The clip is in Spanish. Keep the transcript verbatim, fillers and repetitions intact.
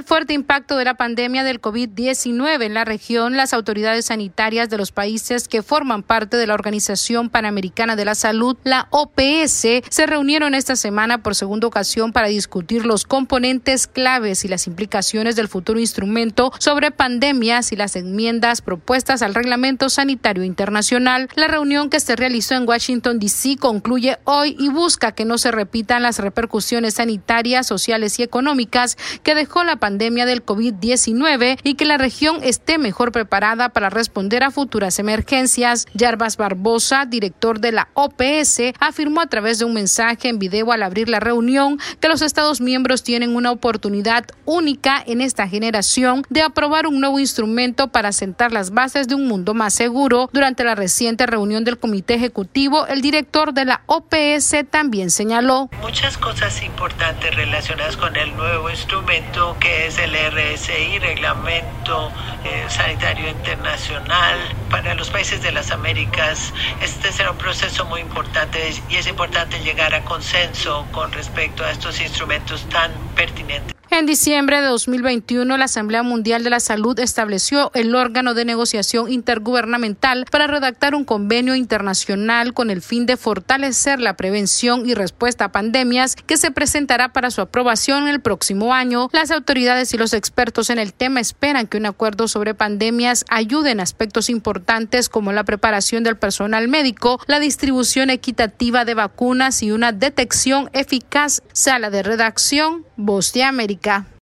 el fuerte impacto de la pandemia del COVID diecinueve en la región, las autoridades sanitarias de los países que forman parte de la Organización Panamericana de la Salud, la O P S, se reunieron esta semana por segunda ocasión para discutir los componentes claves y las implicaciones del futuro instrumento sobre pandemias y las enmiendas propuestas al Reglamento Sanitario Internacional. La reunión que se realizó en Washington, D C concluye hoy y busca que no se repitan las repercusiones sanitarias, sociales y económicas que dejó la pandemia del COVID diecinueve y que la región esté mejor preparada para responder a futuras emergencias. Jarbas Barbosa, director de la O P S, afirmó a través de un mensaje en video al abrir la reunión que los Estados miembros tienen una oportunidad única en esta generación de aprobar un nuevo instrumento para sentar las bases de un mundo más seguro. Durante la reciente reunión del Comité Ejecutivo, el director de la O P S también señaló muchas cosas importantes relacionadas con el nuevo instrumento que es el R S I, Reglamento eh, Sanitario Internacional. Para los países de las Américas este será un proceso muy importante y es importante llegar a consenso con respecto a estos instrumentos tan pertinentes. En diciembre de dos mil veintiuno, la Asamblea Mundial de la Salud estableció el órgano de negociación intergubernamental para redactar un convenio internacional con el fin de fortalecer la prevención y respuesta a pandemias que se presentará para su aprobación el próximo año. Las autoridades y los expertos en el tema esperan que un acuerdo sobre pandemias ayude en aspectos importantes como la preparación del personal médico, la distribución equitativa de vacunas y una detección eficaz. Sala de redacción, Voz de América.